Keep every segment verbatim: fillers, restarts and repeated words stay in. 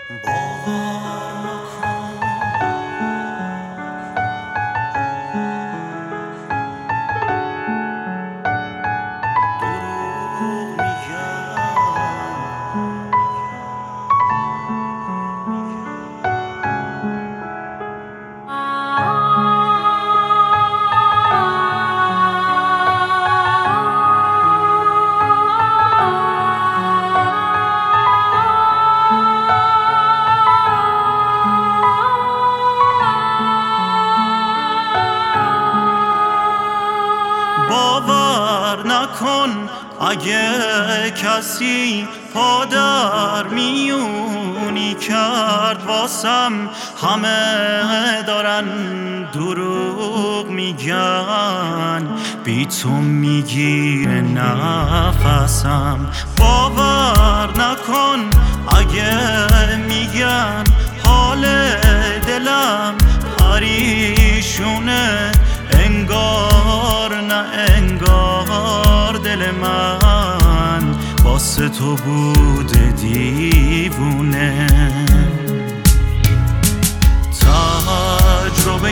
باور نکن اگه کسی پا در میونی کرد واسم، همه دارن دروغ میگن، بی تو میگیره نفسم. باور نکن اگه میگن حال دلم پریشونه، انگار نه انگار دل من واسه تو بوده دیوونه. تجربه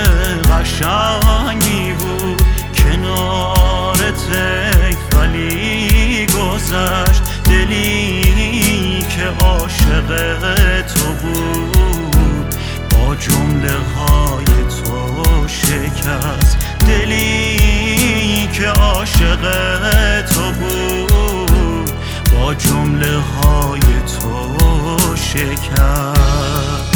قشنگی بود کنارت، ولی گذشت. دلی که عاشق تو بود با جمله های تو شکست. دلی که عاشق تو بود با جمله های تو شکست.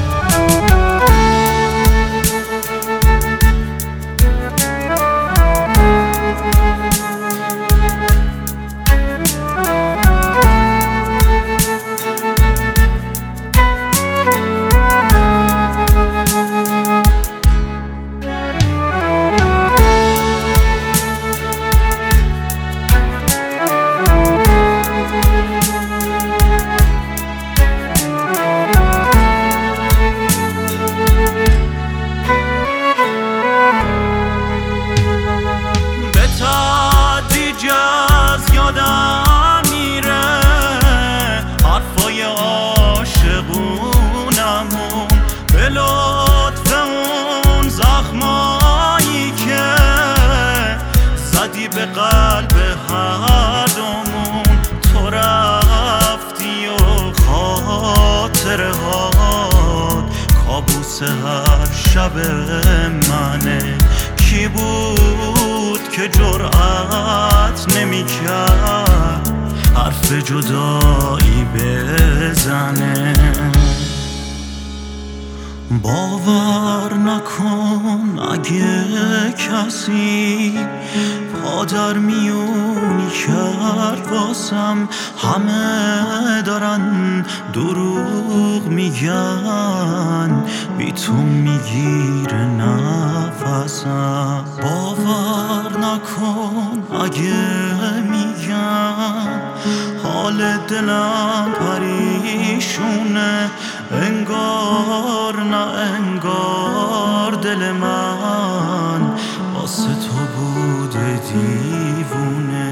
یادم میره حرفای عاشقونمون، به لطف اون زخمایی که زدی به قلب هر دومون. تو رفتی و خاطره هات کابوس هر شب منه. کی بود که جرأت نمی کرد حرف جدایی بزنه؟ باور نکن اگه کسی پا در میونی کرد واسم، همه دارن دروغ میگن، بی تو میگیره نفسم. باور نکن اگه میگن حال دلم پریشونه، انگار نه انگار دل من واسه تو بوده دیوونه.